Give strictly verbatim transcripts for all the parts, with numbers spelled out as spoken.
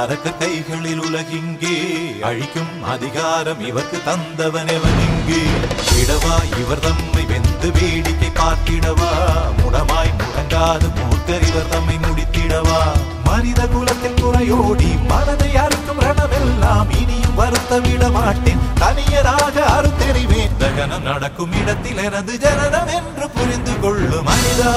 அரக்க கைகளில் உலகிங்கே அழிக்கும் அதிகாரம் இவருக்கு தந்தவனெவன் இங்கே விடவா இவர் தம்மை வெந்து வேடிக்கை பார்த்திடவா முடமாய் முடங்காது மூர்க்கர் இவர் தம்மை முடித்திடவா மனித குலத்தில் குறையோடி மனதை அறுக்கும் ரணமெல்லாம் இனியும் வருத்த விட மாட்டேன் தனியராக அறுத்தெறிவேன் தகனம் நடக்கும் இடத்தில் எனது ஜனனம் என்று புரிந்து கொள்ளும் மனிதா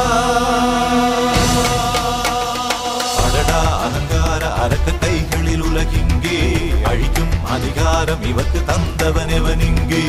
அடடா அலங்கார அரக்க கைகளில் உலகிங்கே அழிக்கும் அதிகாரம் இவருக்கு தந்தவனெவன் இங்கே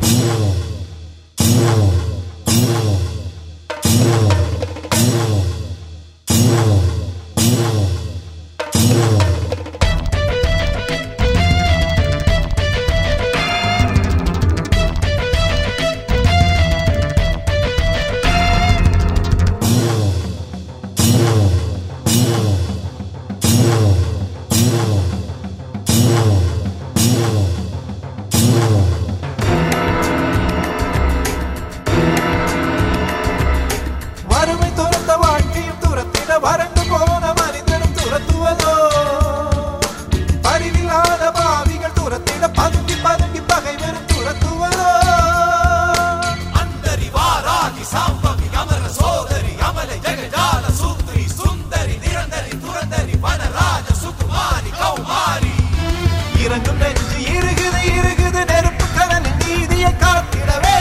வறண்டு போன மனிதனும் துரத்துவதோ அறிவில்லாத பாவிகள் துரத்திட பதுங்கி பதுங்கி பகைவரும் துரத்துவதோ அந்தரி வாராகி சாம்பவி அமர சோதரி அமலை ஜெகஜால சூத்ரி சுந்தரி நிரந்தரி துரந்தரி வனராஜ சுகுமாரி கௌமாரி இறங்கும் நெஞ்சு இருகுது இருகுது நெருப்பு கடலின் நீதியை காத்திடவே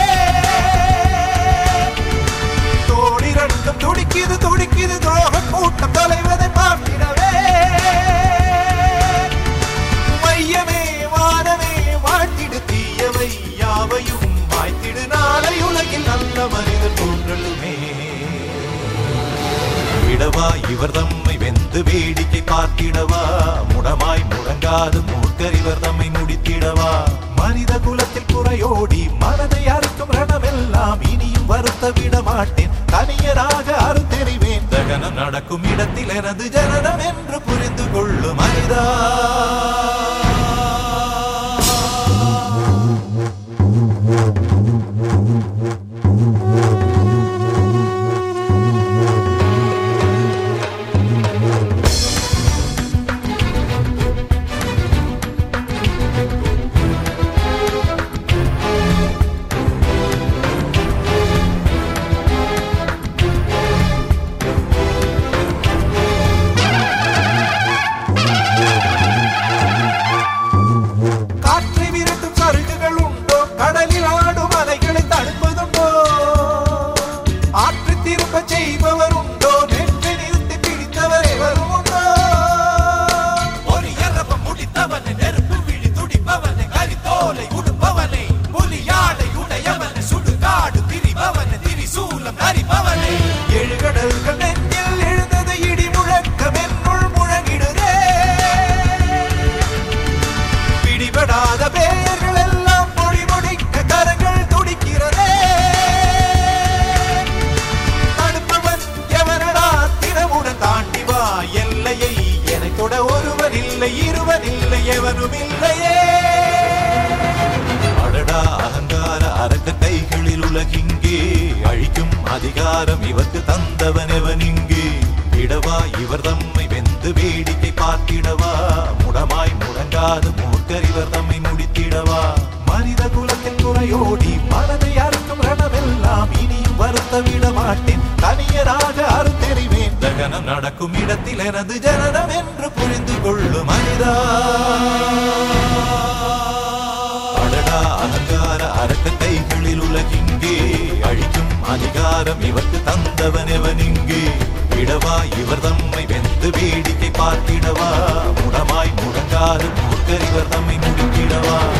தோடி ரங்கம் துடிக்குது துடிக்குது கூட்டம் தொலைவதை பார்த்திடவே மையமே வானமே வாழ்த்திடு தீயவை யாவையும் வாய்த்திடு நாளை உலகில் நல்ல மனிதர் தோன்றலுமே விடவா இவர் தம்மை வெந்து வேடிக்கை பார்த்திடவா முடமாய் முடங்காது மூர்க்கர் இவர் தம்மை முடித்திடவா மனித குலத்தில் குறையோடி மனதை அறுக்கும் ரணமெல்லாம் இனியும் வருத்த விட மாட்டேன் தனியராக அறுத்தெறிவேன் தகனம் நடக்கும் இடத்தில் எனது ஜனனம் என்று புரிந்து கொள்ளும் மனிதா எழுகடல்கள் நெஞ்சில் எழுந்தது இடி முழக்கம் என்னுள் முழங்கிடுதே பிடிபடாத பேர்கள் எல்லாம் பொடி முடிக்க கரங்கள் துடிக்கிறதே தடுப்பவன் எவனடா தினமுடன் தாண்டி வா எல்லையை என தொட ஒருவன் இல்லை இருவன் இல்லை எவனும் இல்லையே அடடா அலங்கார அரக்க கைகளில் உலகிங்கே அழிக்கும் அதிகாரம் இவருக்கு தந்தவனெவன் இங்கே விடவா இவர் தம்மை வெந்து வேடிக்கை பார்த்திடவா முடமாய் முடங்காது மூர்க்கர் இவர் தம்மை முடித்திடவா மனித குலத்தில் குறையோடி மனதை அறுக்கும் ரணமெல்லாம் இனியும் வருத்த விட மாட்டேன் தனியராக அறுத்தெறிவேன் தகனம் நடக்கும் இடத்தில் எனது ஜனனம் என்று புரிந்து கொள்ளும் மனிதா அடடா அலங்கார அரக்க கைகளில் உலகிங்கே அழிக்கும் அதிகாரம் இவருக்கு தந்தவனெவன் இங்கே விடவா இவர் தம்மை வெந்து வேடிக்கை பார்த்திடவா முடமாய் முடங்காது மூர்க்கர் இவர் தம்மை முடித்திடவா